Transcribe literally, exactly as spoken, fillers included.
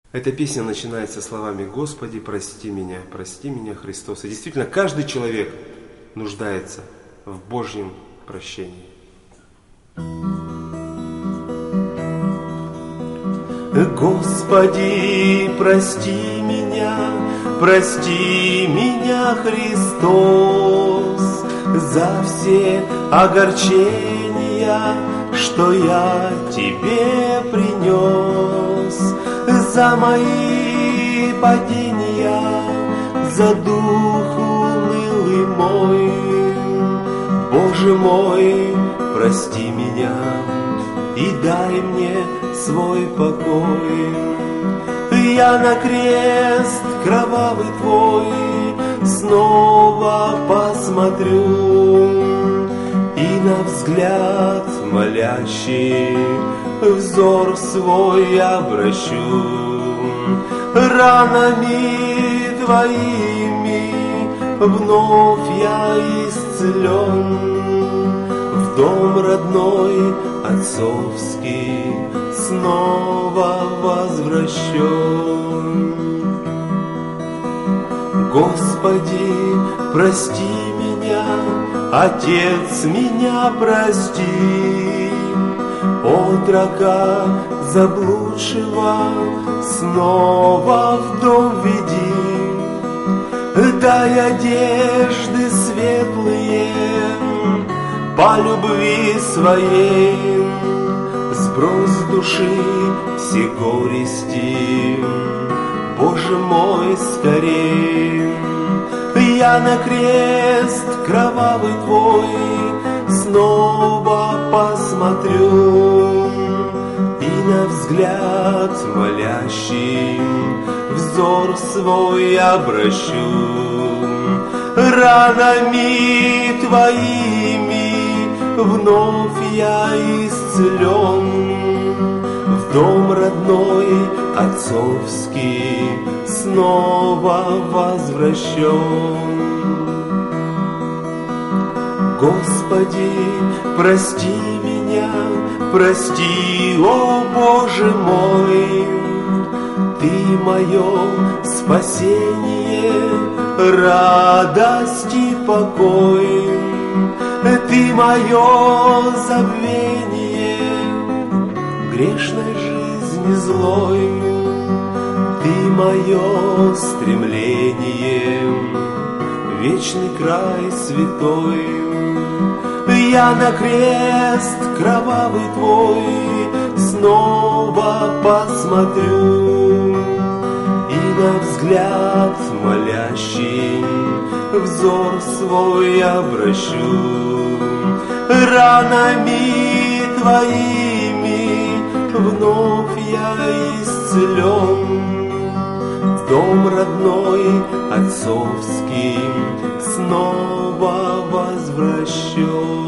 Эта песня начинается словами «Господи, прости меня, прости меня, Христос». И действительно, каждый человек нуждается в Божьем прощении. Господи, прости меня, прости меня, Христос, за все огорчения, что я Тебе принес, за мои падения, за дух унылый мой. Боже мой, прости меня и дай мне свой покой. Я на крест кровавый Твой снова посмотрю и на взгляд молящий взор свой обращу. Ранами Твоими вновь я исцелен, в дом родной отцовский снова возвращен. Господи, прости меня, Отец, меня прости, отрока заблудшего снова в дом веди. Дай одежды светлые по любви своей, сброс души все горести, Боже мой, скорей. Я на крест кровавый Твой снова посмотрю и на взгляд молящий взор свой обращу. Ранами Твоими вновь я исцелен, в дом родной отцовский снова возвращен. Господи, прости меня, прости, о Боже мой, Ты мое спасение, радость и покой, Ты мое забвение грешной жизни злой, Ты мое стремление, вечный край святой. Я на крест кровавый Твой снова посмотрю и на взгляд молящий взор свой обращу. Ранами Твоими вновь я исцелен, в дом родной отцовский снова возвращен.